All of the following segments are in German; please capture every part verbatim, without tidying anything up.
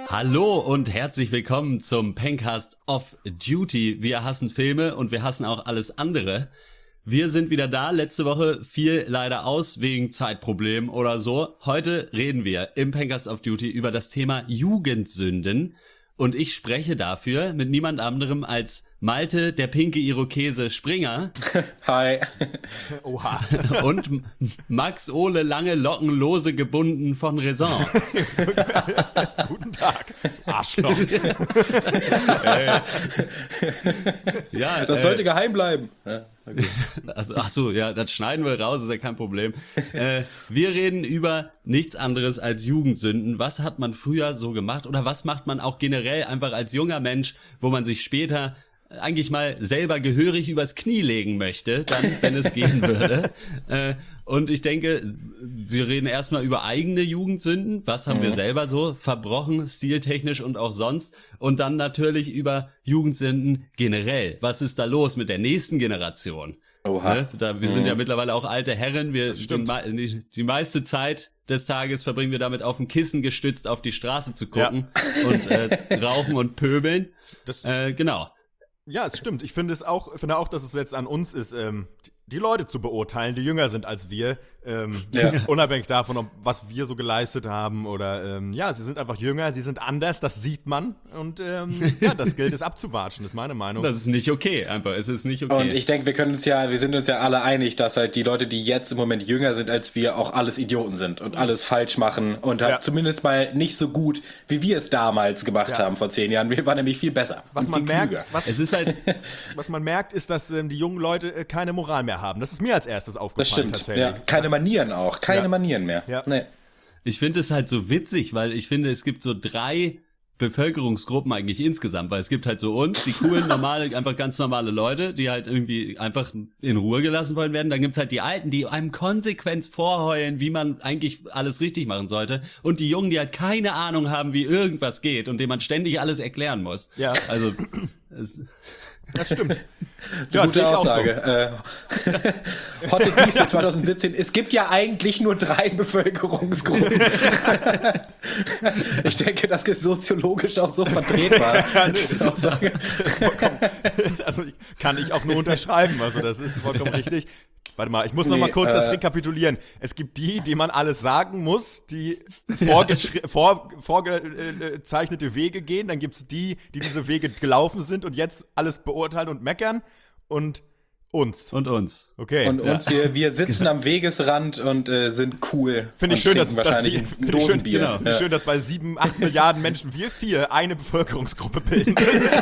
Hallo und herzlich willkommen zum Pencast of Duty. Wir hassen Filme und wir hassen auch alles andere. Wir sind wieder da. Letzte Woche fiel leider aus wegen Zeitproblemen oder so. Heute reden wir im Pencast of Duty über das Thema Jugendsünden. Und ich spreche dafür mit niemand anderem als Malte, der pinke Irokese Springer. Hi. Oha. Und Max Ole, lange Locken, lose gebunden von Raison. Guten Tag, Arschloch. äh, ja, das äh, sollte geheim bleiben. Ja, also, ach so, ja, das schneiden wir raus, ist ja kein Problem. Äh, wir reden über nichts anderes als Jugendsünden. Was hat man früher so gemacht oder was macht man auch generell einfach als junger Mensch, wo man sich später eigentlich mal selber gehörig übers Knie legen möchte, dann, wenn es gehen würde. Äh, und ich denke, wir reden erstmal über eigene Jugendsünden. Was haben mhm. wir selber so verbrochen, stiltechnisch und auch sonst? Und dann natürlich über Jugendsünden generell. Was ist da los mit der nächsten Generation? Oha. Ne? Da, wir mhm. sind ja mittlerweile auch alte Herren. Wir die, die meiste Zeit des Tages verbringen wir damit, auf dem Kissen gestützt auf die Straße zu gucken ja. und äh, rauchen und pöbeln. Das äh, genau. Ja, es stimmt. Ich finde es auch, finde auch, dass es jetzt an uns ist, ähm, die Leute zu beurteilen, die jünger sind als wir, ähm, ja. unabhängig davon, ob, was wir so geleistet haben oder, ähm, ja, sie sind einfach jünger, sie sind anders, das sieht man und, ähm, ja, das gilt es abzuwatschen, ist meine Meinung. Das ist nicht okay, einfach, es ist nicht okay. Und ich denke, wir können uns ja, wir sind uns ja alle einig, dass halt die Leute, die jetzt im Moment jünger sind als wir, auch alles Idioten sind und alles falsch machen und halt ja. zumindest mal nicht so gut, wie wir es damals gemacht ja. haben vor zehn Jahren. Wir waren nämlich viel besser. Was man merkt, was, es ist halt, was man merkt, ist, dass ähm, die jungen Leute äh, keine Moral mehr haben. Das ist mir als erstes aufgefallen. Das stimmt, tatsächlich. Ja. Keine Manieren auch, keine ja. Manieren mehr. Ja. Nee. Ich finde es halt so witzig, weil ich finde, es gibt so drei Bevölkerungsgruppen eigentlich insgesamt, weil es gibt halt so uns, die coolen, normale, einfach ganz normale Leute, die halt irgendwie einfach in Ruhe gelassen wollen werden. Dann gibt's halt die Alten, die einem konsequent vorheulen, wie man eigentlich alles richtig machen sollte. Und die Jungen, die halt keine Ahnung haben, wie irgendwas geht und denen man ständig alles erklären muss. Ja. Also, es das stimmt. Ja, gute Aussage. So. Äh, Hotte Dieste zwanzig siebzehn. Es gibt ja eigentlich nur drei Bevölkerungsgruppen. Ich denke, das ist soziologisch auch so vertretbar. Ja, diese Aussage. Also kann ich auch nur unterschreiben. Also das ist vollkommen richtig. Warte mal, ich muss noch nee, mal kurz äh, das rekapitulieren. Es gibt die, die man alles sagen muss, die vorgezeichnete vor, vorgezeichnete Wege gehen. Dann gibt's die, die diese Wege gelaufen sind und jetzt alles beurteilen und meckern. Und uns. Und uns. Okay. Und uns, ja. wir, wir sitzen am Wegesrand und äh, sind cool. Finde ich schön, dass, wahrscheinlich dass wir, ein Dosenbier. Schön, genau. ja. schön, dass bei sieben, acht Milliarden Menschen wir vier eine Bevölkerungsgruppe bilden.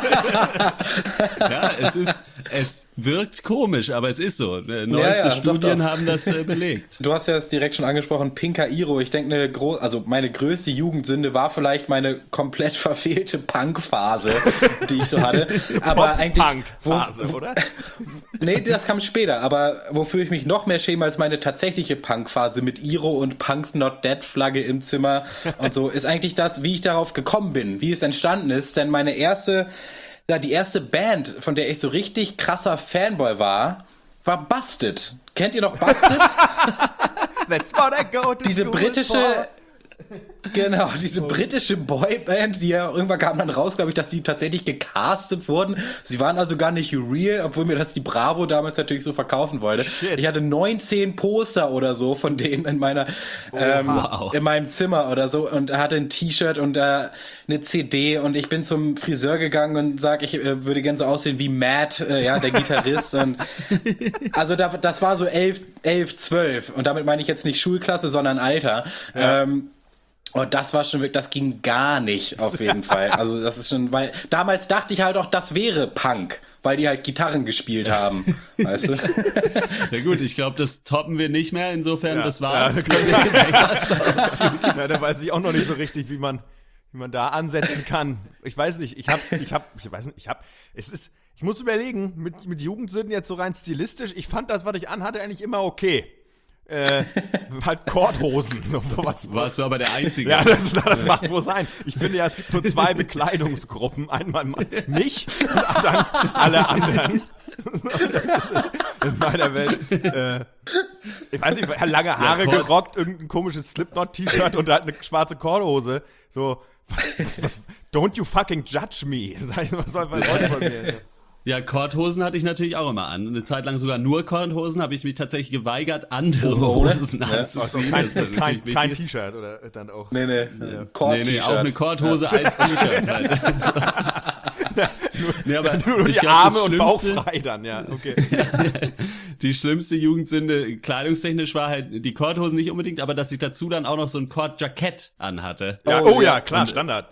Ja, es ist, es wirkt komisch, aber es ist so. Neueste ja, ja, Studien doch, doch. haben das äh, belegt. Du hast ja es direkt schon angesprochen, pinker Iro. Ich denke, eine gro- also meine größte Jugendsünde war vielleicht meine komplett verfehlte Punk-Phase, die ich so hatte. Aber eigentlich Punk-Phase, wo, oder? Nee, das kam später, aber wofür ich mich noch mehr schäme als meine tatsächliche Punk-Phase mit Iro und Punks Not Dead Flagge im Zimmer und so, ist eigentlich das, wie ich darauf gekommen bin, wie es entstanden ist, denn meine erste, ja, die erste Band, von der ich so richtig krasser Fanboy war, war Busted. Kennt ihr noch Busted? That's what I go to Diese britische... for. Genau, diese britische Boyband, die ja irgendwann kam dann raus, glaube ich, dass die tatsächlich gecastet wurden. Sie waren also gar nicht real, obwohl mir das die Bravo damals natürlich so verkaufen wollte. Shit. Ich hatte neunzehn Poster oder so von denen in meiner oh, ähm, wow. in meinem Zimmer oder so und hatte ein T-Shirt und äh, eine C D und ich bin zum Friseur gegangen und sag, ich äh, würde gerne so aussehen wie Matt, äh, ja, der Gitarrist und also da, das war so elf, elf, zwölf und damit meine ich jetzt nicht Schulklasse, sondern Alter. Ja. Ähm, Und das war schon wirklich, das ging gar nicht auf jeden Fall. Also das ist schon, weil damals dachte ich halt auch, das wäre Punk, weil die halt Gitarren gespielt haben, weißt du? Ja gut, ich glaube, das toppen wir nicht mehr, insofern, Ja. das war's. Ja, ja, da weiß ich auch noch nicht so richtig, wie man, wie man da ansetzen kann. Ich weiß nicht, ich hab, ich hab, ich weiß nicht, ich hab, es ist, ich muss überlegen, mit, mit Jugendsünden jetzt so rein stilistisch, ich fand das, was ich anhatte, eigentlich immer okay. Äh, halt Korthosen. So, was, Warst du aber der Einzige. Ja, das, das mag wohl sein. Ich finde ja, es gibt nur zwei Bekleidungsgruppen. Einmal mich und dann alle anderen. In meiner Welt. Äh, ich weiß nicht, lange Haare Ja, gerockt, irgendein komisches Slipknot-T-Shirt und halt eine schwarze Korthose. So, was, was, was, don't you fucking judge me. Sag ich, was soll man Leute von mir? Ja, Korthosen hatte ich natürlich auch immer an. Eine Zeit lang sogar nur Korthosen, habe ich mich tatsächlich geweigert, andere Oh, Hosen ja. anzuziehen. Also Das war kein, natürlich kein, wichtig. kein T-Shirt oder dann auch. Nee, nee, Nee, nee, auch eine Korthose als T-Shirt halt. nee, aber Nur, nur ich die glaub, Arme das und Bauch Schlimmste- frei dann, ja, okay. Die schlimmste Jugendsünde kleidungstechnisch war halt die Korthosen nicht unbedingt, aber dass ich dazu dann auch noch so ein Kordjackett anhatte. Ja, Oh, oh ja, ja. klar, Und- Standard.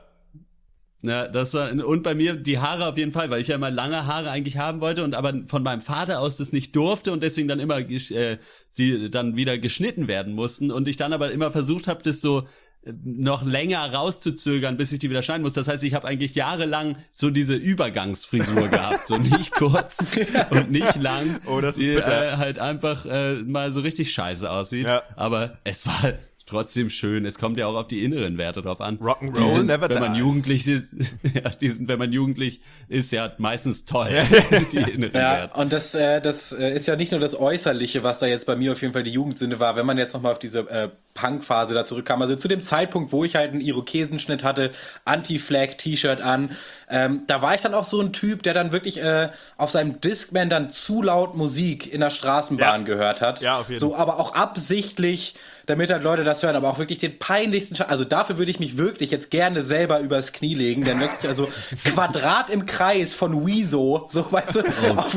Ja, das war, und bei mir die Haare auf jeden Fall, weil ich ja immer lange Haare eigentlich haben wollte und aber von meinem Vater aus das nicht durfte und deswegen dann immer gesch- äh, die dann wieder geschnitten werden mussten und ich dann aber immer versucht habe, das so äh, noch länger rauszuzögern, bis ich die wieder schneiden muss. Das heißt, ich habe eigentlich jahrelang so diese Übergangsfrisur gehabt, so nicht kurz und nicht lang, Oh, das ist die bitter. äh, halt einfach äh, mal so richtig scheiße aussieht. Ja. Aber es war trotzdem schön. Es kommt ja auch auf die inneren Werte drauf an. Rock'n'Roll Die sind, never wenn man dies. jugendlich ist, ja, die sind, wenn man jugendlich ist, ja meistens toll. die inneren Ja, Werte. und das, äh, das äh, ist ja nicht nur das Äußerliche, was da jetzt bei mir auf jeden Fall die Jugendsünde war, wenn man jetzt nochmal auf diese äh, Punk-Phase da zurückkam. Also zu dem Zeitpunkt, wo ich halt einen Irokesenschnitt hatte, Anti-Flag-T-Shirt an, ähm, da war ich dann auch so ein Typ, der dann wirklich äh, auf seinem Discman dann zu laut Musik in der Straßenbahn Ja. gehört hat. Ja, auf jeden So, aber auch absichtlich, damit halt Leute das hören, aber auch wirklich den peinlichsten Scheiß. Also dafür würde ich mich wirklich jetzt gerne selber übers Knie legen, denn wirklich, also Quadrat im Kreis von Wieso, so, weißt du, auf,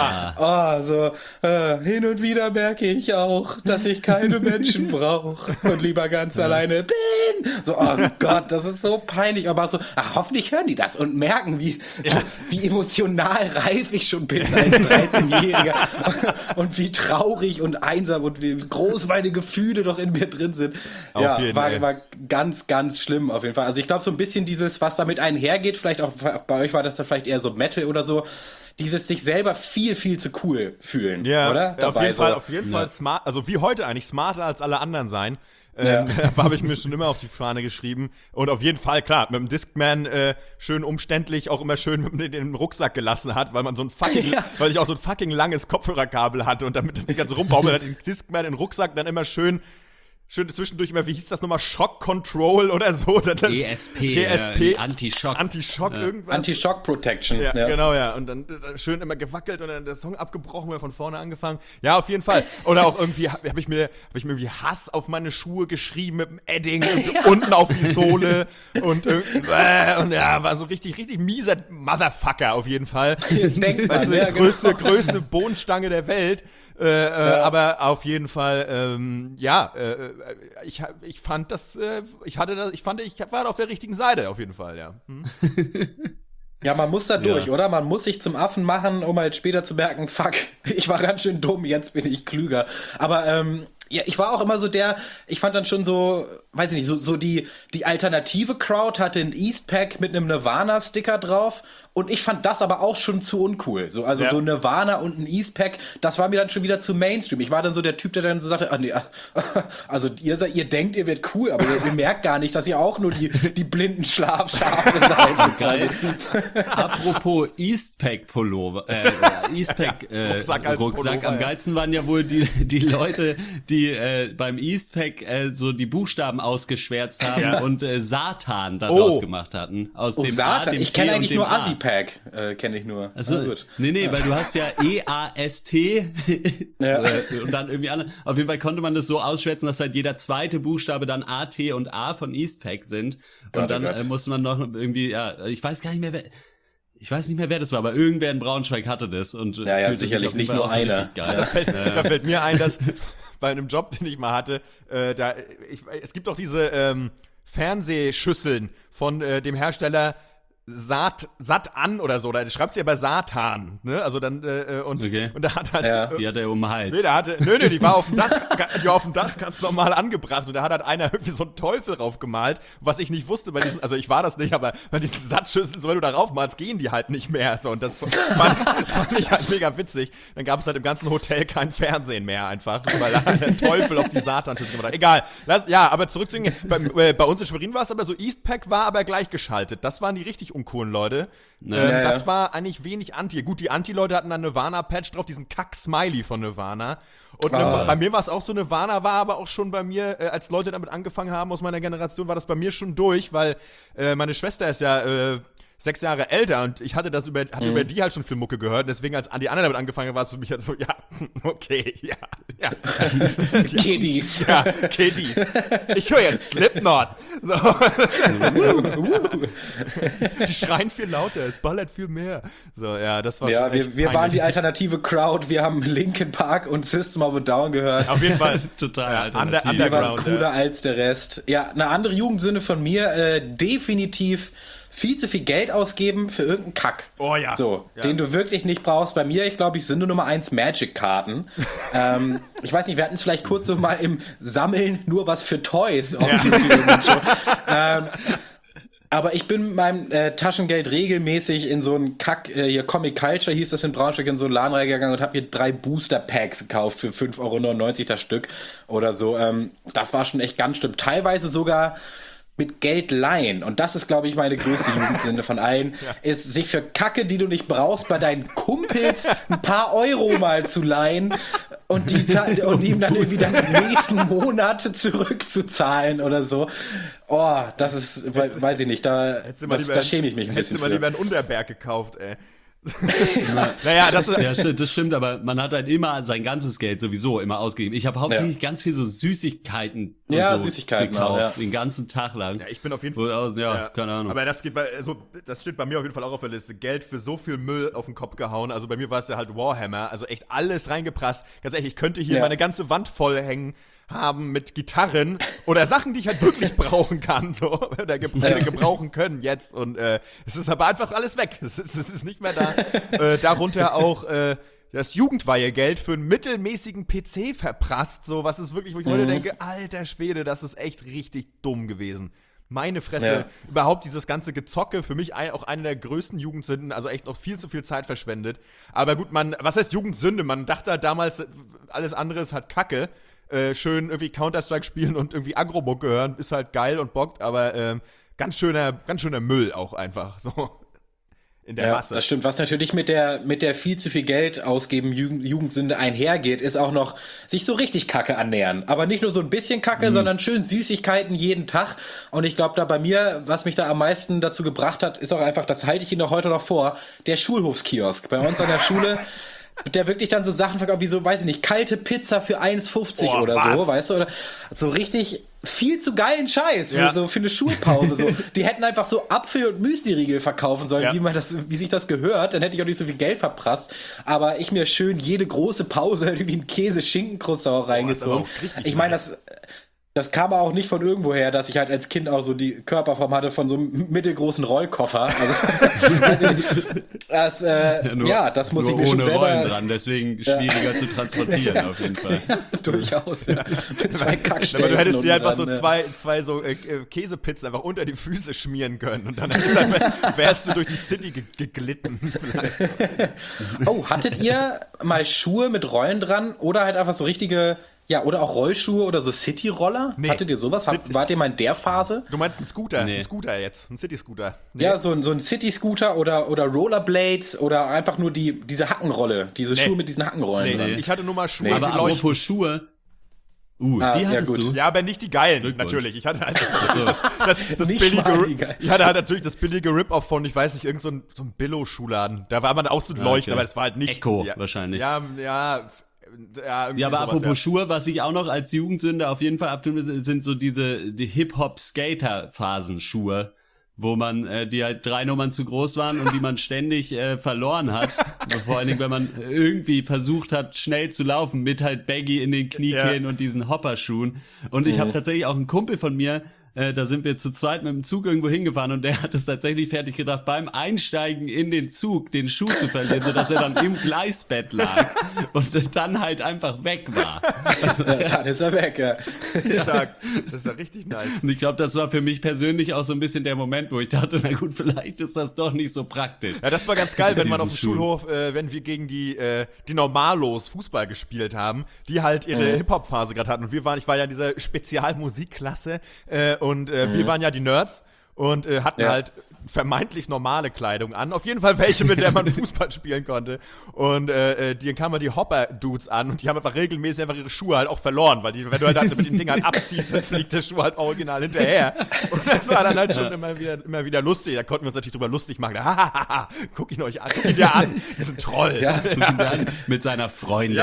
oh, so, äh, hin und wieder merke ich auch, dass ich keine Menschen brauche und lieber ganz alleine bin. So, oh Gott, das ist so peinlich, aber so, ach, hoffentlich hören die das und merken, wie, so, wie emotional reif ich schon bin als dreizehnjähriger und wie traurig und einsam und wie groß meine Gefühle doch in mir drin sind. Auf ja, jeden war, Fall. war ganz, ganz schlimm auf jeden Fall. Also ich glaube so ein bisschen dieses, was damit einhergeht, vielleicht auch bei euch war das dann vielleicht eher so Metal oder so, dieses sich selber viel, viel zu cool fühlen, Ja, oder? auf jeden so. Fall, auf jeden Ja. Fall smart, also wie heute eigentlich, smarter als alle anderen sein. Ja. Ähm, habe ich mir schon immer auf die Fahne geschrieben. Und auf jeden Fall, klar, mit dem Discman äh, schön umständlich, auch immer schön mit dem den Rucksack gelassen hat, weil man so ein fucking, Ja. weil ich auch so ein fucking langes Kopfhörerkabel hatte und damit das nicht ganz so rumbaumelt, hat den Discman in den Rucksack dann immer schön Schön zwischendurch immer, wie hieß das nochmal, Shock Control oder so? G S P, G S P, äh, Anti-Schock. Anti-Schock, Ja. irgendwas. Anti-Shock Protection. Ja, Ja. genau, ja. Und dann, dann schön immer gewackelt und dann der Song abgebrochen oder von vorne angefangen. Ja, auf jeden Fall. Oder auch irgendwie habe hab ich mir hab ich mir irgendwie Hass auf meine Schuhe geschrieben mit dem Edding irgendwie unten auf die Sohle und irgendwie, äh, und ja, war so richtig richtig mieser Motherfucker auf jeden Fall. Denkt man, Weißt du, ja, die größte genau. größte Bohnenstange der Welt. Äh, äh, Ja. Aber auf jeden Fall, ähm, ja, äh, ich, hab- ich fand das, äh, ich hatte das, ich fand, ich war auf der richtigen Seite auf jeden Fall, ja. Hm? Ja, man muss da durch, Ja. oder? Man muss sich zum Affen machen, um halt später zu merken, fuck, ich war ganz schön dumm, jetzt bin ich klüger. Aber ähm, ja, ich war auch immer so der, ich fand dann schon so, weiß ich nicht, so, so die, die alternative Crowd hatte ein Eastpack mit einem Nirvana-Sticker drauf und ich fand das aber auch schon zu uncool. So, also Ja. so Nirvana und ein Eastpack, das war mir dann schon wieder zu Mainstream. Ich war dann so der Typ, der dann so sagte, ah nee, also ihr, seid, ihr denkt, ihr werdet cool, aber ihr, ihr merkt gar nicht, dass ihr auch nur die, die blinden Schlafschafe seid. Geilsten. Apropos Eastpack-Pullover, äh, Eastpack äh, Rucksack als Rucksack. Pullover, Am ja. geilsten waren ja wohl die, die Leute, die äh, beim Eastpack äh, so die Buchstaben ausgeschwärzt haben Ja. und äh, Satan daraus Oh. gemacht hatten. Aus Oh, dem A, Satan, dem ich T kenne und eigentlich dem nur A. Assi-Pack, äh, kenne ich nur. Also, Na gut. nee, nee, weil du hast ja E A S T Ja. äh, und dann irgendwie alle. Auf jeden Fall konnte man das so ausschwärzen, dass halt jeder zweite Buchstabe dann A, T und A von Eastpack sind. Und Gott, oh dann Gott. äh, musste man noch irgendwie, ja, ich weiß gar nicht mehr, wer. Ich weiß nicht mehr, wer das war, aber irgendwer in Braunschweig hatte das. Und Ja, ja, fühlte sich sicherlich auf jeden nicht Fall nur auch so einer. richtig Geil. Da fällt, da fällt mir ein, dass bei einem Job, den ich mal hatte, äh, da, ich, es gibt auch diese ähm, Fernsehschüsseln von äh, dem Hersteller Sat, Sat an oder so, da schreibt sie aber Satan, ne? Also dann, äh, und, Okay. und da hat halt, Ja. Die hat er um den Hals. nee, da hatte, nö, nö, die war auf dem Dach, die war auf dem Dach ganz normal angebracht und da hat halt einer irgendwie so einen Teufel raufgemalt, was ich nicht wusste bei diesen, also ich war das nicht, aber bei diesen Satzschüsseln, so wenn du da raufmalst, gehen die halt nicht mehr, so, und das fand, das fand ich halt mega witzig. Dann gab es halt im ganzen Hotel kein Fernsehen mehr einfach, weil da halt der Teufel auf die Satan-Schüssel gemacht hat. Egal, lass, ja, aber zurück zu den, bei, äh, bei uns in Schwerin war es aber so, Eastpack war aber gleichgeschaltet, das waren die richtig coolen Leute. Ja, ähm, ja. Das war eigentlich wenig Anti. Gut, die Anti-Leute hatten dann Nirvana-Patch drauf, diesen Kack-Smiley von Nirvana. Und Ah. Nirvana, bei mir war es auch so, Nirvana war aber auch schon bei mir, äh, als Leute damit angefangen haben aus meiner Generation, war das bei mir schon durch, weil äh, meine Schwester ist ja äh, sechs Jahre älter und ich hatte das über, hatte Mhm. über die halt schon viel Mucke gehört. Deswegen, als die anderen damit angefangen haben, war es für mich halt so, ja, okay, ja, ja. Kiddies. Ja, Kiddies. Ich höre jetzt Slipknot. So. Die schreien viel lauter, es ballert viel mehr. So, ja, das war Ja, schon echt wir, wir waren peinlich. die alternative Crowd. Wir haben Linkin Park und System of a Down gehört. Auf jeden Fall. Total Ja, alternativ. under, Wir waren Underground. cooler Ja. als der Rest. Ja, eine andere Jugendsünde von mir, äh, definitiv viel zu viel Geld ausgeben für irgendeinen Kack. Oh ja. So, Ja. den du wirklich nicht brauchst. Bei mir, ich glaube, ich Sünde Nummer eins Magic-Karten. ähm, ich weiß nicht, wir hatten es vielleicht kurz so mal im Sammeln nur was für Toys auf Ja. YouTube irgendwann schon. ähm, aber ich bin mit meinem äh, Taschengeld regelmäßig in so einen Kack, äh, hier Comic Culture hieß das in Braunschweig, in so einen Laden reingegangen und habe mir drei Booster-Packs gekauft für fünf Euro neunundneunzig das Stück oder so. Ähm, das war schon echt ganz schlimm. Teilweise sogar mit Geld leihen. Und das ist, glaube ich, meine größte Jugendsünde von allen, ist sich für Kacke, die du nicht brauchst, bei deinen Kumpels ein paar Euro mal zu leihen und die, za- und ihm dann irgendwie dann im nächsten Monat zurückzuzahlen oder so. Oh, das ist, we- weiß ich nicht, da, Hättest du mal das, lieber- da schäme ich mich ein Hättest bisschen du mal für. lieber einen Unterberg gekauft, ey. Naja, das ist. Ja, stimmt, das stimmt, aber man hat halt immer sein ganzes Geld sowieso immer ausgegeben. Ich habe hauptsächlich ganz viel so Süßigkeiten und Ja, so Süßigkeiten gekauft, auch, ja. den ganzen Tag lang. Ja, ich bin auf jeden Wo- Fall. ja, keine Ahnung. Aber das geht bei, also, das steht bei mir auf jeden Fall auch auf der Liste. Geld für so viel Müll auf den Kopf gehauen. Also bei mir war es ja halt Warhammer. Also echt alles reingeprasst. Ganz ehrlich, ich könnte hier Ja. meine ganze Wand voll hängen haben mit Gitarren oder Sachen, die ich halt wirklich brauchen kann, so, oder ge hätte gebrauchen können jetzt. Und äh, es ist aber einfach alles weg. Es ist, es ist nicht mehr da. äh, darunter auch äh, das Jugendweihegeld für einen mittelmäßigen P C verprasst, so, was ist wirklich, wo ich heute denke, alter Schwede, das ist echt richtig dumm gewesen. Meine Fresse, Ja. überhaupt dieses ganze Gezocke, für mich ein, auch eine der größten Jugendsünden, also echt noch viel zu viel Zeit verschwendet. Aber gut, man, was heißt Jugendsünde? Man dachte halt damals, alles andere ist halt Kacke. Äh, schön irgendwie Counter-Strike spielen und irgendwie Agro-Mucke hören, ist halt geil und bockt, aber ähm, ganz schöner, ganz schöner Müll auch einfach, so in der Ja, Masse. das stimmt. Was natürlich mit der, mit der viel zu viel Geld ausgeben Jugend, Jugendsünde einhergeht, ist auch noch sich so richtig Kacke annähern. Aber nicht nur so ein bisschen Kacke, Mhm. sondern schön Süßigkeiten jeden Tag. Und ich glaube, da bei mir, was mich da am meisten dazu gebracht hat, ist auch einfach, das halte ich Ihnen auch heute noch vor, der Schulhofskiosk. Bei uns an der Schule, der wirklich dann so Sachen verkauft, wie so, weiß ich nicht, kalte Pizza für eins fünfzig Oh, oder was? so, weißt du? Oder so richtig viel zu geilen Scheiß Ja. für, so, für eine Schulpause. So. Die hätten einfach so Apfel- und Müsli-Riegel verkaufen sollen, Ja. wie man das, wie sich das gehört. Dann hätte ich auch nicht so viel Geld verprasst. Aber ich mir schön jede große Pause irgendwie einen Käse-Schinken-Croissant reingezogen. auch richtig Ich meine, nice. das, das kam auch nicht von irgendwoher, dass ich halt als Kind auch so die Körperform hatte von so einem mittelgroßen Rollkoffer. Also, das, äh, ja, nur, das muss nur ich mir schon ohne Rollen selber dran, deswegen schwieriger zu transportieren auf jeden Fall. durchaus. Ja. Mit zwei Kackstellen. Aber du hättest dir einfach so dran, zwei, zwei so äh, äh, Käsepizzen einfach unter die Füße schmieren können und dann ist halt, wärst du durch die City ge geglitten. Vielleicht. Oh, hattet ihr mal Schuhe mit Rollen dran oder halt einfach so richtige, ja, oder auch Rollschuhe oder so City-Roller? Nee. Hattet ihr sowas? Habt, City- wart ihr mal in der Phase? Du meinst einen Scooter? Nee. Ein Scooter jetzt, ein City-Scooter. Nee. Ja, so ein, so ein City-Scooter oder, oder Rollerblades oder einfach nur die, diese Hackenrolle, diese Schuhe mit diesen Hackenrollen Nee, dran. ich hatte nur mal Schuhe, Nee. die Aber leuchten. apropos Schuhe, uh, Ah, die ja, hattest gut. du? Ja, aber nicht die geilen, Glückwunsch. natürlich. Ich hatte halt das, das, das Nicht billige mal die Rip, geilen. ich hatte halt natürlich das billige Rip-Off von, ich weiß nicht, irgend so ein, so ein Billo-Schuhladen. Da war man auch so leuchten, okay. aber es war halt nicht. Echo ja, wahrscheinlich. Ja, ja, ja, irgendwie Ja, aber sowas, apropos ja. Schuhe, was ich auch noch als Jugendsünde auf jeden Fall abtun, sind so diese die Hip-Hop-Skater-Phasenschuhe, wo man, äh, die halt drei Nummern zu groß waren und die man ständig äh, verloren hat. Vor allen Dingen, wenn man irgendwie versucht hat, schnell zu laufen, mit halt Baggy in den Kniekehlen Ja. und diesen Hopperschuhen. Und ich habe tatsächlich auch einen Kumpel von mir, äh, da sind wir zu zweit mit dem Zug irgendwo hingefahren und der hat es tatsächlich fertig gedacht, beim Einsteigen in den Zug den Schuh zu verlieren, sodass er dann im Gleisbett lag und dann halt einfach weg war. Also Ja, dann ist er weg, ja. Stark. Das ist ja richtig nice. Und ich glaube, das war für mich persönlich auch so ein bisschen der Moment, wo ich dachte, na gut, vielleicht ist das doch nicht so praktisch. Ja, das war ganz geil, wenn man auf dem Diesen Schuh. Schulhof, äh, wenn wir gegen die, äh, die Normalos Fußball gespielt haben, die halt ihre Mhm. Hip-Hop-Phase gerade hatten. Und wir waren, ich war ja in dieser Spezialmusikklasse äh, und äh, wir waren ja die Nerds. und äh, hatten Ja. halt vermeintlich normale Kleidung an. Auf jeden Fall welche, mit der man Fußball spielen konnte. Und äh, die kamen die Hopper-Dudes an und die haben einfach regelmäßig einfach ihre Schuhe halt auch verloren, weil die, wenn du halt also mit den Dingern abziehst, dann fliegt der Schuh halt original hinterher. Und das war dann halt schon immer wieder, immer wieder lustig. Da konnten wir uns natürlich drüber lustig machen. Hahaha, guck ihn euch an, guck ihn dir an. Die sind Troll. Ja. Und dann mit seiner Freundin.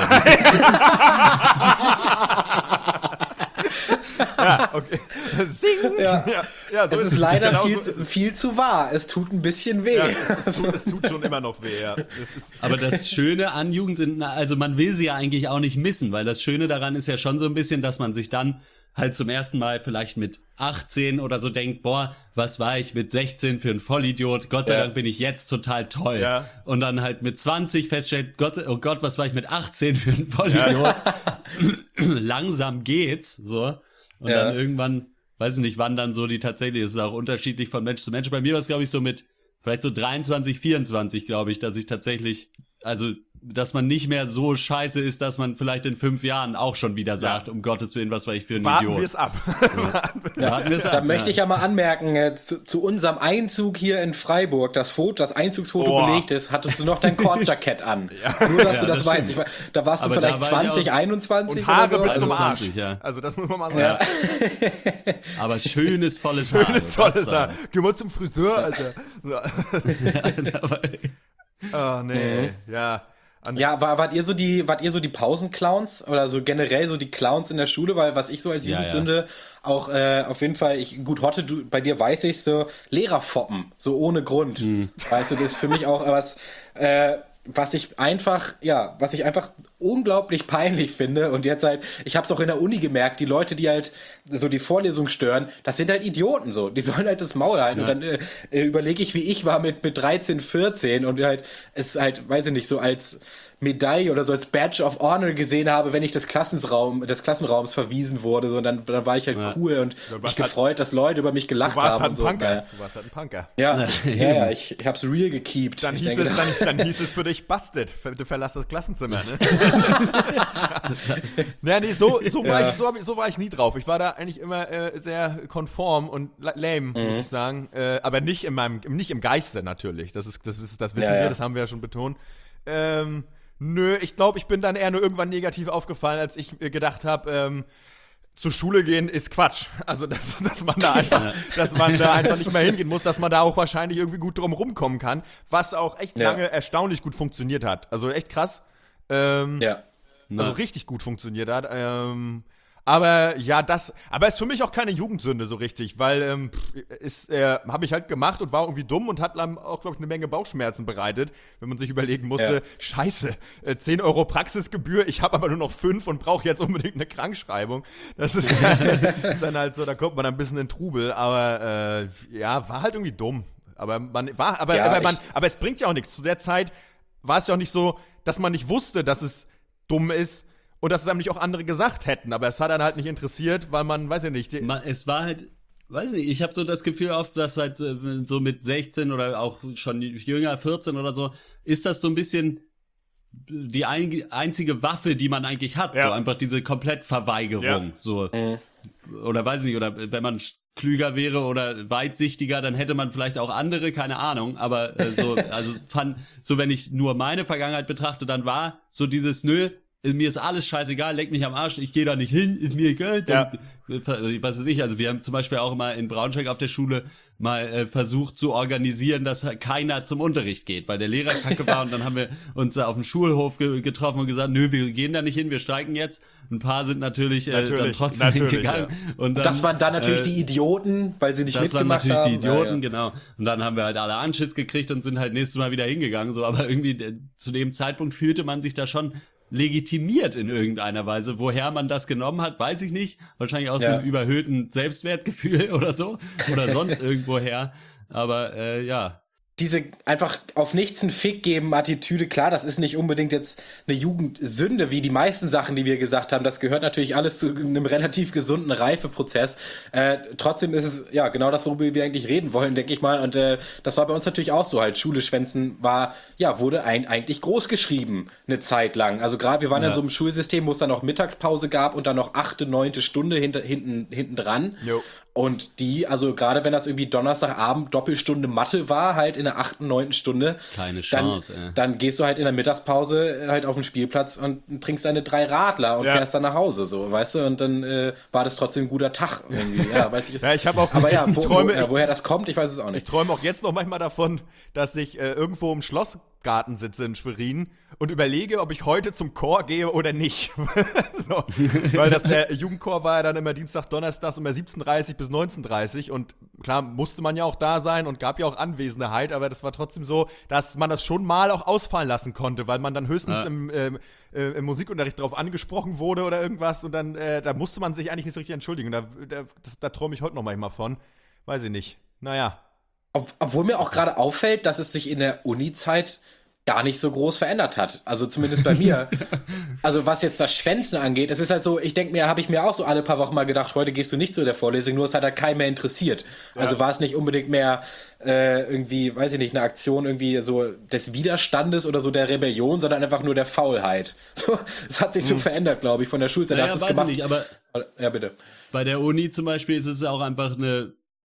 Ja, okay. Sing! Ja. Ja, ja, so es ist ist leider Genau viel, so ist zu- es. viel zu wahr. Es tut ein bisschen weh. Ja, es, es, tut, es tut schon immer noch weh, ja. Das ist, Aber das Schöne an Jugendsünden, also man will sie ja eigentlich auch nicht missen, weil das Schöne daran ist ja schon so ein bisschen, dass man sich dann halt zum ersten Mal vielleicht mit achtzehn oder so denkt, boah, was war ich mit sechzehn für ein Vollidiot, Gott sei Ja. Dank bin ich jetzt total toll. Ja. Und dann halt mit zwanzig feststellt, Gott, oh Gott, was war ich mit achtzehn für ein Vollidiot. Langsam geht's, so. Und Ja. dann irgendwann, weiß ich nicht, wann dann so die tatsächlich, es ist auch unterschiedlich von Mensch zu Mensch. Bei mir war es, glaube ich, so mit vielleicht so dreiundzwanzig, vierundzwanzig, glaube ich, dass ich tatsächlich, also, dass man nicht mehr so scheiße ist, dass man vielleicht in fünf Jahren auch schon wieder sagt, um Gottes Willen, was war ich für ein warten Idiot. wir es ab. Warten wir's Da ab, möchte ja. ich ja mal anmerken, äh, zu, zu unserem Einzug hier in Freiburg, das Foto, das Einzugsfoto Boah. belegt ist, hattest du noch dein Kordjackett an. Nur, dass Ja, du das, das weißt. stimmt. Ich, war- da warst du Aber da vielleicht war ich zwanzig, auch- einundzwanzig Und Haare oder bis so. zum Arsch. einundzwanzig, ja. Also das muss man mal Ja. sagen. Aber schönes, volles Haar. Schönes, das tolles war- Haar. Geh mal zum Friseur, Alter. Aber- Oh, nee, ja. An- Ja, war, wart ihr so die, wart ihr so die Pausenclowns oder so generell so die Clowns in der Schule? Weil was ich so als Ja, Jugendsünde auch äh, auf jeden Fall, ich gut Hotte, du, bei dir weiß ich so Lehrerfoppen, so ohne Grund. Mhm. Weißt du, das ist für mich auch was, äh, was ich einfach, ja, was ich einfach unglaublich peinlich finde. Und jetzt halt, ich habe es auch in der Uni gemerkt, die Leute, die halt so die Vorlesung stören, das sind halt Idioten so. Die sollen halt das Maul halten. Ja. Und dann äh, äh, überlege ich, wie ich war mit, mit dreizehn, vierzehn und halt, es halt, weiß ich nicht, so als Medaille oder so als Badge of Honor gesehen habe, wenn ich des Klassenraum, des Klassenraums verwiesen wurde. So, und dann, dann war ich halt Ja. cool und Du mich warst halt- gefreut, dass Leute über mich Du gelacht warst haben. halt und ein so. Punker. Naja. Du warst halt ein Punker. Ja, Ja, ja, ja, ich, ich hab's real gekeept. Dann ich hieß, denke, es, dann, dann hieß es für dich Busted. Du verlass das Klassenzimmer, ne? Ja, nee, so, so, war Ja. ich, so, hab ich, so war ich nie drauf. Ich war da eigentlich immer äh, sehr konform und la- lame, Mhm. muss ich sagen. Äh, aber nicht in meinem, nicht im Geiste natürlich. Das ist, das ist, das wissen Ja, wir, ja. das haben wir ja schon betont. Ähm, nö, ich glaube, ich bin dann eher nur irgendwann negativ aufgefallen, als ich äh, gedacht habe, ähm, zur Schule gehen ist Quatsch. Also, dass, dass man da einfach, dass man da einfach nicht mehr hingehen muss, dass man da auch wahrscheinlich irgendwie gut drum rumkommen kann, was auch echt Ja. lange erstaunlich gut funktioniert hat. Also echt krass. Ähm, ja. also Na. richtig gut funktioniert hat. Ähm, aber ja, das, aber ist für mich auch keine Jugendsünde so richtig, weil ähm, ist, äh, habe ich halt gemacht und war irgendwie dumm und hat dann auch, glaube ich, eine Menge Bauchschmerzen bereitet, wenn man sich überlegen musste, Ja. scheiße, äh, zehn Euro Praxisgebühr, ich habe aber nur noch fünf und brauche jetzt unbedingt eine Krankschreibung. Das ist, ist dann halt so, da kommt man ein bisschen in Trubel, aber äh, ja, war halt irgendwie dumm. Aber man war, aber, Ja, aber, man, ich- aber es bringt ja auch nichts. Zu der Zeit war es ja auch nicht so, dass man nicht wusste, dass es dumm ist und dass es einem nicht auch andere gesagt hätten. Aber es hat dann halt nicht interessiert, weil man, weiß ich nicht, die, Man, es war halt, weiß nicht, ich habe so das Gefühl oft, dass halt äh, so mit sechzehn oder auch schon jünger, vierzehn oder so, ist das so ein bisschen die ein, einzige Waffe, die man eigentlich hat. Ja. So einfach diese Komplettverweigerung. Ja. So. Mhm. Oder weiß nicht, oder wenn man klüger wäre oder weitsichtiger, dann hätte man vielleicht auch andere, keine Ahnung, aber äh, so, also fand, so wenn ich nur meine Vergangenheit betrachte, dann war so dieses, nö, mir ist alles scheißegal, leck mich am Arsch, ich gehe da nicht hin, ist mir egal. Dann, äh, was weiß ich, also wir haben zum Beispiel auch mal in Braunschweig auf der Schule mal äh, versucht zu organisieren, dass keiner zum Unterricht geht, weil der Lehrer kacke war und dann haben wir uns da auf dem Schulhof ge getroffen und gesagt, nö, wir gehen da nicht hin, wir streiken jetzt. Ein paar sind natürlich, äh, Natürlich, dann trotzdem natürlich, hingegangen. ja. Und dann, Das waren dann natürlich äh, die Idioten, weil sie nicht das waren mitgemacht natürlich haben. die Idioten, Ja, ja. genau. Und dann haben wir halt alle Anschiss gekriegt und sind halt nächstes Mal wieder hingegangen, so, aber irgendwie äh, zu dem Zeitpunkt fühlte man sich da schon legitimiert in irgendeiner Weise. Woher man das genommen hat, weiß ich nicht. Wahrscheinlich aus Ja. einem überhöhten Selbstwertgefühl oder so. Oder sonst irgendwoher. Aber äh, ja. Diese einfach auf nichts einen Fick geben Attitüde, klar, das ist nicht unbedingt jetzt eine Jugendsünde, wie die meisten Sachen, die wir gesagt haben. Das gehört natürlich alles zu einem relativ gesunden Reifeprozess. Äh, trotzdem ist es ja genau das, worüber wir eigentlich reden wollen, denke ich mal. Und äh, das war bei uns natürlich auch so halt. Schule schwänzen war, ja, wurde ein, eigentlich groß geschrieben eine Zeit lang. Also gerade, wir waren ja. Ja. in so einem Schulsystem, wo es dann noch Mittagspause gab und dann noch achte, neunte Stunde hinter, hinten, hinten dran. Jo. Und die, also gerade wenn das irgendwie Donnerstagabend Doppelstunde Mathe war, halt in der achten, neunten Stunde. Keine Chance, dann, ey. dann gehst du halt in der Mittagspause halt auf den Spielplatz und trinkst deine drei Radler und Ja. fährst dann nach Hause, so, weißt du? Und dann äh, war das trotzdem ein guter Tag irgendwie. Ja, weiß ich. Ist, Ja, ich habe auch aber ja, ich wo, träume, wo, ja, ich, woher das kommt, ich weiß es auch ich nicht. träume auch jetzt noch manchmal davon, dass ich äh, irgendwo im Schlossgarten sitze in Schwerin und überlege, ob ich heute zum Chor gehe oder nicht. So. Weil das der Jugendchor war ja dann immer Dienstag, Donnerstags immer siebzehn Uhr dreißig bis neunzehn Uhr dreißig und klar musste man ja auch da sein und gab ja auch Anwesenheit, aber das war trotzdem so, dass man das schon mal auch ausfallen lassen konnte, weil man dann höchstens Ja. im, ähm, äh, im Musikunterricht darauf angesprochen wurde oder irgendwas und dann äh, da musste man sich eigentlich nicht so richtig entschuldigen. Da, da, das, da träume ich heute noch manchmal von. Weiß ich nicht. Naja. Ob, obwohl mir auch gerade auffällt, dass es sich in der Uni-Zeit gar nicht so groß verändert hat. Also zumindest bei mir. Also was jetzt das Schwänzen angeht, es ist halt so, ich denke mir, habe ich mir auch so alle paar Wochen mal gedacht, heute gehst du nicht zu der Vorlesung, nur es hat halt keinen mehr interessiert. Ja. Also war es nicht unbedingt mehr äh, irgendwie, weiß ich nicht, eine Aktion irgendwie so des Widerstandes oder so der Rebellion, sondern einfach nur der Faulheit. So, es hat sich so verändert, glaube ich, von der Schulzeit. Naja, Hast du es weiß gemacht? ich nicht, aber Ja, bitte. bei der Uni zum Beispiel ist es auch einfach eine,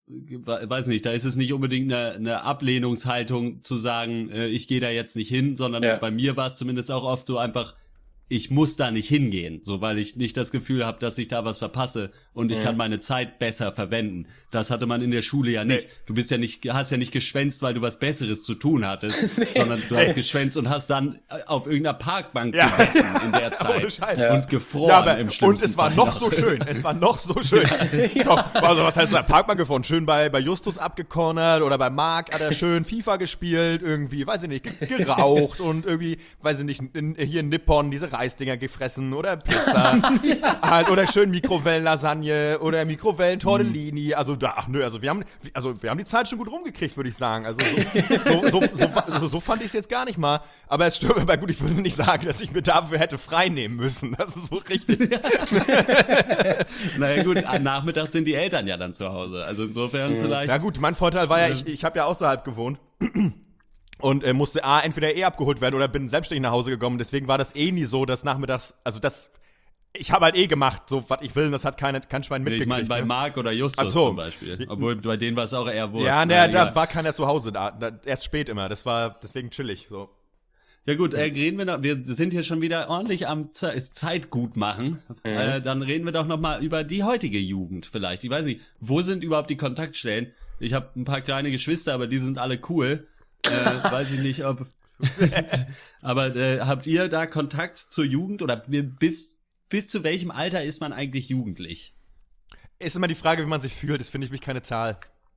weiß nicht, da ist es nicht unbedingt eine, eine Ablehnungshaltung zu sagen, äh, ich gehe da jetzt nicht hin, sondern Ja. bei mir war es zumindest auch oft so einfach, ich muss da nicht hingehen, so weil ich nicht das Gefühl habe, dass ich da was verpasse und ich Mhm. kann meine Zeit besser verwenden. Das hatte man in der Schule ja nicht. Nee. Du bist ja nicht, hast ja nicht geschwänzt, weil du was Besseres zu tun hattest, sondern du hast geschwänzt und hast dann auf irgendeiner Parkbank Ja. gesessen in der Ohne Zeit Scheiß. Ja. und gefroren Ja, aber, im schlimmsten und es war Fall noch so schön. Es war noch so schön. Doch, also, was heißt da? Parkbank gefahren? Schön bei, bei Justus abgecornert oder bei Marc hat er schön FIFA gespielt, irgendwie, weiß ich nicht, geraucht und irgendwie, weiß ich nicht, in, hier in Nippon diese Reisdinger gefressen oder Pizza. halt, oder schön Mikrowellenlasagne oder Mikrowellen-Tortellini. Also, da, ach nö, also wir haben, also wir haben die Zeit schon gut rumgekriegt, würde ich sagen. Also, so, so, so, so, also, so fand ich es jetzt gar nicht mal. Aber es stimmt, aber gut, ich würde nicht sagen, dass ich mir dafür hätte frei nehmen müssen. Das ist wohl richtig. Naja gut, am Nachmittag sind die Eltern ja dann zu Hause. Also insofern vielleicht. Ja gut, mein Vorteil war ja, ich, ich habe ja außerhalb gewohnt und äh, musste A, entweder eh abgeholt werden oder bin selbstständig nach Hause gekommen. Deswegen war das eh nie so, dass nachmittags, also das, ich habe halt eh gemacht, so was ich will, und das hat keine, kein Schwein Nee, ich mitgekriegt. meine bei ne? Marc oder Justus Ach so. zum Beispiel. Obwohl bei denen war es auch eher Wurst. Ja, Na, ne, da egal. war keiner zu Hause, da, da erst spät immer. Das war deswegen chillig. So. Ja gut, äh, reden wir noch, wir sind hier schon wieder ordentlich am Ze Zeitgut machen. Mhm. Äh, dann reden wir doch noch mal über die heutige Jugend vielleicht. Ich weiß nicht, wo sind überhaupt die Kontaktstellen? Ich habe ein paar kleine Geschwister, aber die sind alle cool. Äh, weiß ich nicht, ob... aber äh, habt ihr da Kontakt zur Jugend oder bis, bis zu welchem Alter ist man eigentlich jugendlich? Ist immer die Frage, wie man sich fühlt. Das finde ich mich keine Zahl.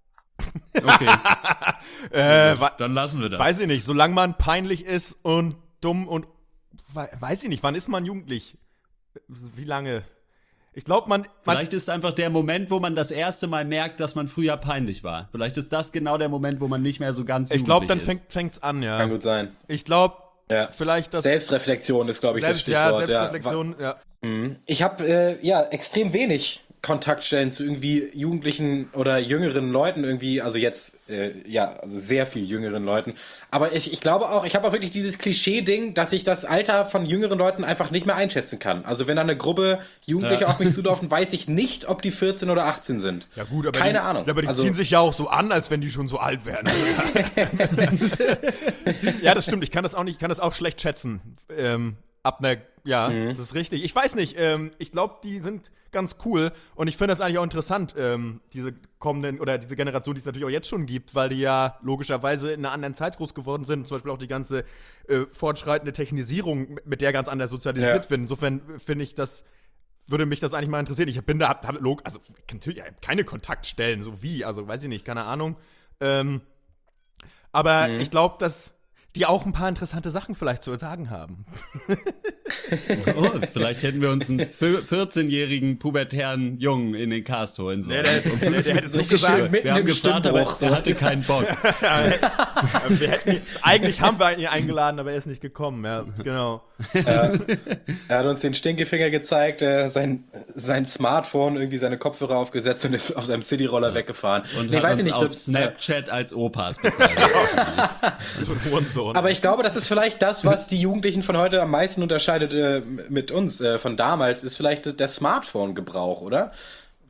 Okay, Äh, wa- dann lassen wir das. weiß ich nicht, solange man peinlich ist und dumm und we- weiß ich nicht, wann ist man jugendlich? Wie lange? Ich glaube, man, man Vielleicht ist einfach der Moment, wo man das erste Mal merkt, dass man früher peinlich war. Vielleicht ist das genau der Moment, wo man nicht mehr so ganz ich glaube, jugendlich dann ist. fängt fängt's an, ja. Kann gut sein. Ich glaube, Ja. vielleicht das Selbstreflexion ist, glaube ich, Selbst, das ja, Stichwort. Selbstreflexion, ja. Ich habe äh, ja extrem wenig Kontaktstellen zu irgendwie jugendlichen oder jüngeren Leuten irgendwie, also jetzt, äh, ja, also sehr viel jüngeren Leuten. Aber ich, ich glaube auch, ich habe auch wirklich dieses Klischee-Ding, dass ich das Alter von jüngeren Leuten einfach nicht mehr einschätzen kann. Also wenn da eine Gruppe Jugendliche Ja. auf mich zulaufen, weiß ich nicht, ob die vierzehn oder achtzehn sind. Ja gut, aber Keine die, Ahnung. Ja, aber die Also- ziehen sich ja auch so an, als wenn die schon so alt wären. Ja, das stimmt. Ich kann das auch nicht, ich kann das auch schlecht schätzen. Ähm, ab einer, ja, das ist richtig. Ich weiß nicht. Ähm, ich glaube, die sind ganz cool und ich finde das eigentlich auch interessant, ähm, diese kommenden oder diese Generation, die es natürlich auch jetzt schon gibt, weil die ja logischerweise in einer anderen Zeit groß geworden sind. Zum Beispiel auch die ganze äh, fortschreitende Technisierung, mit der ganz anders sozialisiert Ja. wird. Insofern finde ich das. Würde mich das eigentlich mal interessieren. Ich bin da, hab, hab, log, also natürlich ich hab keine Kontaktstellen, so wie, also weiß ich nicht, keine Ahnung. Ähm, aber ich glaube, dass die auch ein paar interessante Sachen vielleicht zu sagen haben. Oh, vielleicht hätten wir uns einen vier- vierzehnjährigen pubertären Jungen in den Cast holen sollen. Der, der, der, der hätte so Richtig gesagt, schön mitten wir haben im gefragt, aber Stimmbruch. So. er hatte keinen Bock. wir hätten, ihn- eigentlich haben wir ihn eingeladen, aber er ist nicht gekommen, ja, genau. Er hat uns den Stinkefinger gezeigt, äh, sein, sein Smartphone, irgendwie seine Kopfhörer aufgesetzt und ist auf seinem Cityroller weggefahren. Und Nee, hat weiß uns ich nicht, auf so- Snapchat als Opas bezeichnet. So ein Hurensohn. Aber ich glaube, das ist vielleicht das, was die Jugendlichen von heute am meisten unterscheidet äh, mit uns, äh, von damals, ist vielleicht der Smartphone-Gebrauch, oder?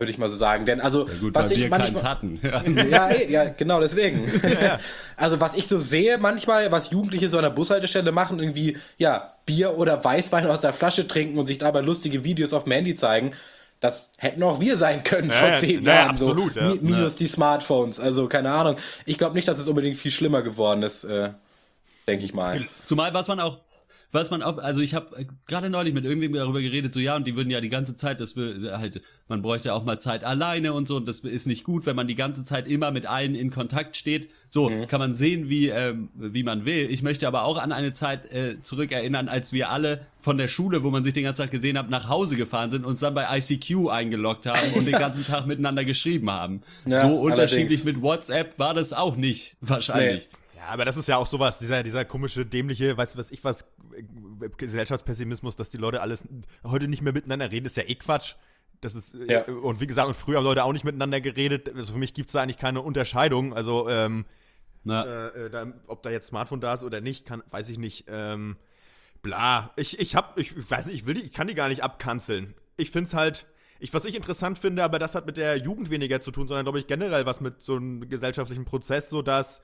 würde ich mal so sagen. Denn also, Ja gut, was weil ich wir manchmal, keins hatten. ja, eh, ja, genau deswegen. Also was ich so sehe manchmal, was Jugendliche so an der Bushaltestelle machen, irgendwie, ja, Bier oder Weißwein aus der Flasche trinken und sich dabei lustige Videos auf dem Handy zeigen, das hätten auch wir sein können Ja, vor ja, zehn ja, Jahren. absolut, so. ja. Mi- Minus die Smartphones, also keine Ahnung. Ich glaube nicht, dass es unbedingt viel schlimmer geworden ist, äh, denke ich mal. Zumal was man auch, was man auch, also ich habe gerade neulich mit irgendwem darüber geredet, so ja, und die würden ja die ganze Zeit, das will halt, man bräuchte auch mal Zeit alleine und so, und das ist nicht gut, wenn man die ganze Zeit immer mit allen in Kontakt steht. So, mhm. kann man sehen, wie ähm, wie man will. Ich möchte aber auch an eine Zeit äh, zurückerinnern, als wir alle von der Schule, wo man sich den ganzen Tag gesehen hat, nach Hause gefahren sind und uns dann bei I C Q eingeloggt haben und den ganzen Tag miteinander geschrieben haben. Ja, so unterschiedlich allerdings. mit WhatsApp war das auch nicht, wahrscheinlich. Nee. Ja, aber das ist ja auch sowas, dieser, dieser komische, dämliche, weißt du was ich was, Gesellschaftspessimismus, dass die Leute alles heute nicht mehr miteinander reden, ist ja eh Quatsch. Das ist, Ja. und wie gesagt, und früher haben Leute auch nicht miteinander geredet. Also für mich gibt es da eigentlich keine Unterscheidung. Also, ähm, Na. äh, da, ob da jetzt Smartphone da ist oder nicht, kann, weiß ich nicht. Ähm, bla. Ich, ich hab, ich weiß nicht, ich will die, ich kann die gar nicht abkanzeln. Ich find's halt, ich, was ich interessant finde, aber das hat mit der Jugend weniger zu tun, sondern glaube ich generell was mit so einem gesellschaftlichen Prozess, so dass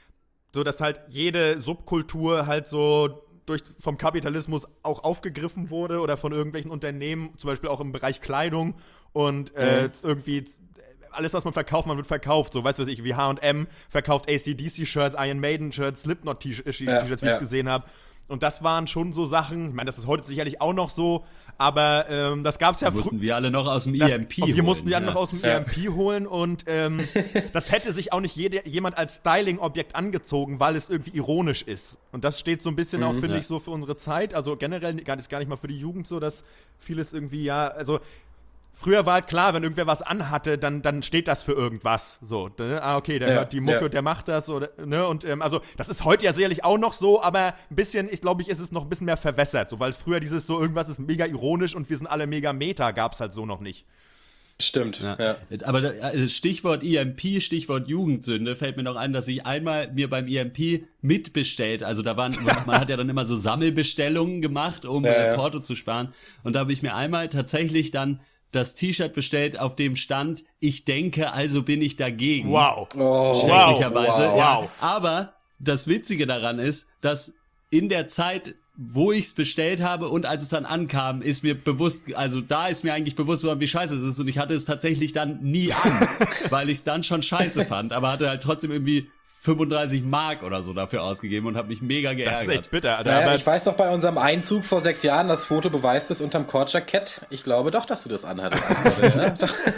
so dass halt jede Subkultur halt so durch, vom Kapitalismus auch aufgegriffen wurde oder von irgendwelchen Unternehmen, zum Beispiel auch im Bereich Kleidung und äh, mhm. irgendwie alles, was man verkauft, man wird verkauft. So, weißt du was ich, wie H und M verkauft A C D C-Shirts, Iron Maiden-Shirts, Slipknot-T-Shirts, ja, wie ja. ich es gesehen habe. Und das waren schon so Sachen, ich meine, das ist heute sicherlich auch noch so, aber ähm, das gab es ja früher. Mussten wir alle noch aus dem das, E M P wir holen. mussten die alle ja. noch aus dem Ja. E M P holen und ähm, das hätte sich auch nicht jede, jemand als Styling-Objekt angezogen, weil es irgendwie ironisch ist. Und das steht so ein bisschen Mhm, auch, finde ja. ich, so für unsere Zeit, also generell gar nicht, gar nicht mal für die Jugend so, dass vieles irgendwie, ja, also früher war halt klar, wenn irgendwer was anhatte, dann, dann steht das für irgendwas. So, ne? Ah, okay, der Ja, hört die Mucke, ja. der macht das. Oder, ne? Und ähm, also, das ist heute ja sicherlich auch noch so, aber ein bisschen, ich glaube, ich, ist es noch ein bisschen mehr verwässert. So, weil es früher dieses so, irgendwas ist mega ironisch und wir sind alle mega Meta, gab es halt so noch nicht. Stimmt, Ja. ja. Aber da- äh, Stichwort E M P, Stichwort Jugendsünde, fällt mir noch ein, dass ich einmal mir beim E M P mitbestellt, also da waren, man hat ja dann immer so Sammelbestellungen gemacht, um Ja, äh, ja. Porto zu sparen, und da habe ich mir einmal tatsächlich dann das T-Shirt bestellt, auf dem stand, ich denke, also bin ich dagegen. Wow. Oh, Schrecklicherweise, wow. ja. Wow. Aber das Witzige daran ist, dass in der Zeit, wo ich es bestellt habe und als es dann ankam, ist mir bewusst, also da ist mir eigentlich bewusst geworden, wie scheiße es ist, und ich hatte es tatsächlich dann nie an, weil ich es dann schon scheiße fand, aber hatte halt trotzdem irgendwie fünfunddreißig Mark oder so dafür ausgegeben und habe mich mega geärgert. Das ist echt bitter. Alter. Naja, aber ich weiß doch, bei unserem Einzug vor sechs Jahren, das Foto beweist es unterm Kordjackett. Ich glaube doch, dass du das anhattest. Oder?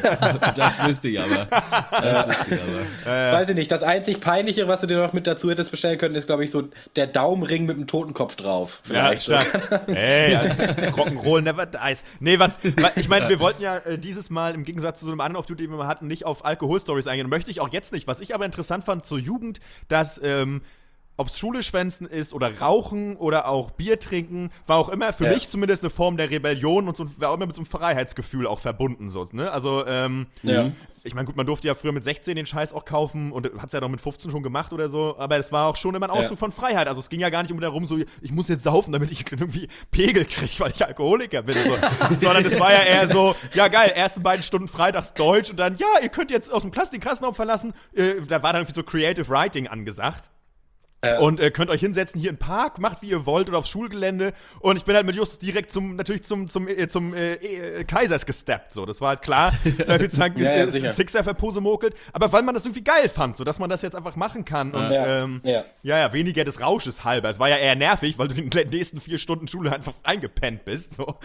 Das wüsste ich aber. Das wüsste ich aber. Weiß ich nicht. Das einzig Peinliche, was du dir noch mit dazu hättest bestellen können, ist, glaube ich, so der Daumenring mit dem Totenkopf drauf. Ja, Vielleicht so. stark. Ey, Alter, Rock'n'Roll never dies. Nee, was, ich meine, wir wollten ja äh, dieses Mal im Gegensatz zu so einem anderen Auftritt, den wir mal hatten, nicht auf Alkoholstories eingehen. Möchte ich auch jetzt nicht. Was ich aber interessant fand zur Jugend, dass, ähm, ob es Schule schwänzen ist oder Rauchen oder auch Bier trinken, war auch immer für Ja. mich zumindest eine Form der Rebellion und so, war auch immer mit so einem Freiheitsgefühl auch verbunden. So, ne? Also, ähm, Ja. ich meine, gut, man durfte ja früher mit sechzehn den Scheiß auch kaufen und hat es ja noch mit fünfzehn schon gemacht oder so, aber es war auch schon immer ein Ausdruck Ja. von Freiheit. Also es ging ja gar nicht um darum, so, ich muss jetzt saufen, damit ich irgendwie Pegel kriege, weil ich Alkoholiker bin. So. Sondern es war ja eher so, ja geil, ersten beiden Stunden freitags Deutsch und dann, ja, ihr könnt jetzt aus dem Klass den Klassenraum verlassen. Äh, da war dann irgendwie so Creative Writing angesagt. Ja. Und äh, könnt euch hinsetzen hier im Park, macht wie ihr wollt oder aufs Schulgelände. Und ich bin halt mit Justus direkt zum, natürlich zum, zum, äh, zum äh, äh, Kaisers gesteppt. So, das war halt klar. Da würde ich sagen, Ja, ja, äh, sicher. Sixer verposemokelt. Aber weil man das irgendwie geil fand, so dass man das jetzt einfach machen kann. Und Ja. ähm, Ja. ja, ja, weniger des Rausches halber. Es war ja eher nervig, weil du in den nächsten vier Stunden Schule einfach eingepennt bist. So.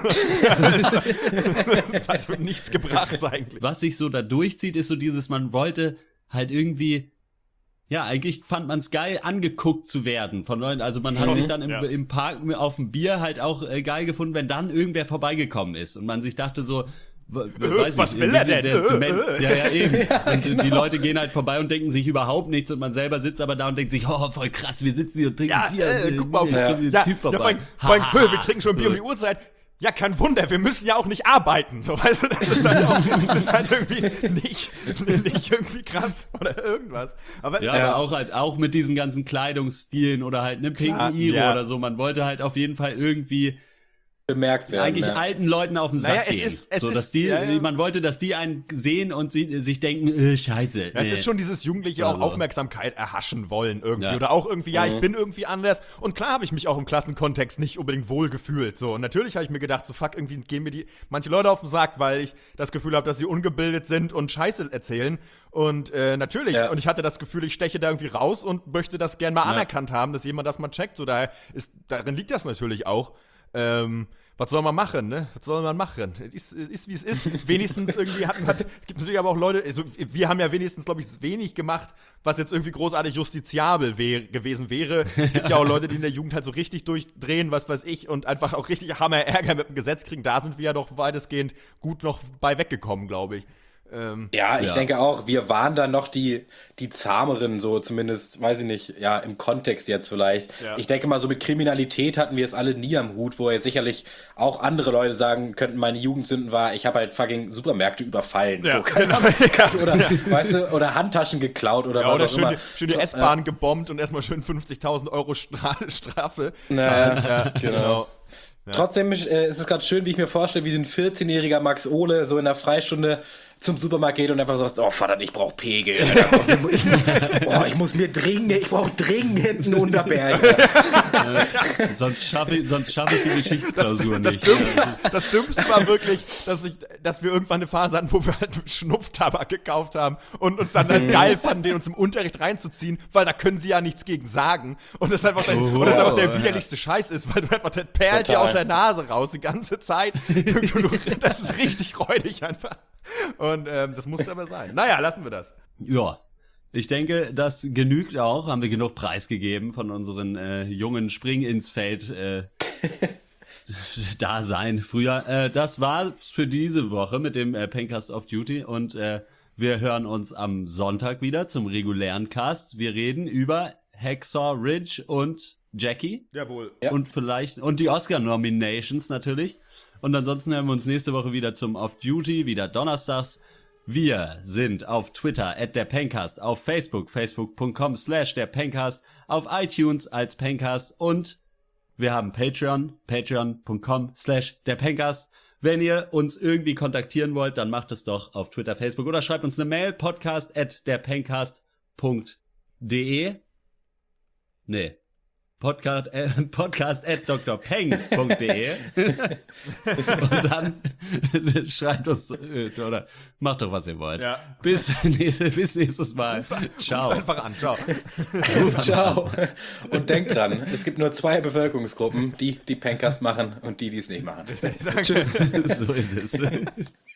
Das hat so nichts gebracht eigentlich. Was sich so da durchzieht, ist so dieses, man wollte halt irgendwie, ja, eigentlich fand man es geil, angeguckt zu werden von Leuten. Also man hat Schon, sich dann im, ja. im Park auf dem Bier halt auch äh, geil gefunden, wenn dann irgendwer vorbeigekommen ist und man sich dachte so, w- weiß was nicht, will er irgendwie denn? der- Äh, Men- äh. Ja, ja, eben. Und die Leute gehen halt vorbei und denken sich überhaupt nichts und man selber sitzt aber da und denkt sich, oh, voll krass, wir sitzen hier und trinken Ja, Bier. äh, guck mal auf Jetzt ja. kommt dieser Ja, Typ ja, vorbei. vor allem, vor allem Ha, hö, ha, wir trinken schon Bier um die so. Uhrzeit. Ja, kein Wunder, wir müssen ja auch nicht arbeiten. So, weißt du, das ist halt, auch, das ist halt irgendwie nicht, nicht irgendwie krass oder irgendwas. Aber Ja, Ja. aber auch halt, auch mit diesen ganzen Kleidungsstilen oder halt einem pinken Klar, Iro ja. oder so. Man wollte halt auf jeden Fall irgendwie, bemerkt werden. Eigentlich ja. alten Leuten auf den Sack Naja, es gehen. ist- es so, dass ist- die, ja, ja. Man wollte, dass die einen sehen und sie, sich denken, äh, scheiße. Ja, es nee. ist schon dieses Jugendliche auch Also. Aufmerksamkeit erhaschen wollen irgendwie. Ja. Oder auch irgendwie, ja, ich bin irgendwie anders. Und klar habe ich mich auch im Klassenkontext nicht unbedingt wohl gefühlt. So. Und natürlich habe ich mir gedacht, so fuck, irgendwie gehen mir die manche Leute auf den Sack, weil ich das Gefühl habe, dass sie ungebildet sind und Scheiße erzählen. Und äh, natürlich, Ja. und ich hatte das Gefühl, ich steche da irgendwie raus und möchte das gern mal Ja. anerkannt haben, dass jemand das mal checkt. So, daher ist, darin liegt das natürlich auch. Ähm, was soll man machen, ne? Was soll man machen? Ist, ist wie es ist. Wenigstens irgendwie hatten, hat, es gibt natürlich aber auch Leute, also wir haben ja wenigstens, glaube ich, wenig gemacht, was jetzt irgendwie großartig justiziabel wär, gewesen wäre. Es gibt ja auch Leute, die in der Jugend halt so richtig durchdrehen, was weiß ich, und einfach auch richtig Hammer Ärger mit dem Gesetz kriegen. Da sind wir ja doch weitestgehend gut noch bei weggekommen, glaube ich. Ähm, Ja, ich Ja. denke auch, wir waren da noch die, die zahmeren, so zumindest, weiß ich nicht, ja, im Kontext jetzt vielleicht. Ja. Ich denke mal, so mit Kriminalität hatten wir es alle nie am Hut, wo ja sicherlich auch andere Leute sagen könnten, meine Jugendsünden war, ich habe halt fucking Supermärkte überfallen. Ja, so, keine Ahnung. Oder, weißt du, oder Handtaschen geklaut oder ja, was oder auch schön, immer. die, schön die S-Bahn gebombt und erstmal schön fünfzigtausend Euro Stra Strafe Naja, zahlen. Ja, genau. Trotzdem äh, ist es gerade schön, wie ich mir vorstelle, wie so ein vierzehnjähriger Max Ohle so in der Freistunde zum Supermarkt geht und einfach sagt, oh Vater, ich brauch Pegel. Alter. Ich, oh, ich muss mir dringend, ich brauche dringend einen Unterberg. Sonst schaffe ich, sonst schaff ich die Geschichtsklausur Das nicht. Dümmste, das Dümmste war wirklich, dass, ich, dass wir irgendwann eine Phase hatten, wo wir halt Schnupftabak gekauft haben und uns dann halt geil fanden, den uns im Unterricht reinzuziehen, weil da können sie ja nichts gegen sagen. Und das einfach, der, Oh, und das einfach der ja. widerlichste Scheiß ist, weil du einfach, der perlt dir Total. aus der Nase raus die ganze Zeit. Du, du, du, das ist richtig räudig einfach. Und ähm, das musste aber sein. Naja, lassen wir das. Ja. Ich denke, das genügt auch. Haben wir genug preisgegeben von unseren äh, jungen Spring ins Feld äh, Dasein früher. Äh, das war für diese Woche mit dem äh, Pencast of Duty und äh, wir hören uns am Sonntag wieder zum regulären Cast. Wir reden über Hacksaw Ridge und Jackie. Jawohl. Ja. Und vielleicht, und die Oscar-Nominations natürlich. Und ansonsten hören wir uns nächste Woche wieder zum Off Duty, wieder donnerstags. Wir sind auf Twitter at der Pencast, auf Facebook, facebook.com slash der Pencast, auf iTunes als Pencast und wir haben Patreon, patreon.com slash der Pencast. Wenn ihr uns irgendwie kontaktieren wollt, dann macht es doch auf Twitter, Facebook oder schreibt uns eine Mail, podcast at derpencast.de. Nee. Podcast, äh, podcast at drpeng.de und dann schreibt uns äh, oder macht doch, was ihr wollt. Ja. Bis, nächste, bis nächstes Mal. Ciao. Ruf einfach an. Ciao. Ciao. Und denkt dran, es gibt nur zwei Bevölkerungsgruppen, die die Pencast machen und die, die es nicht machen. Danke. So ist es.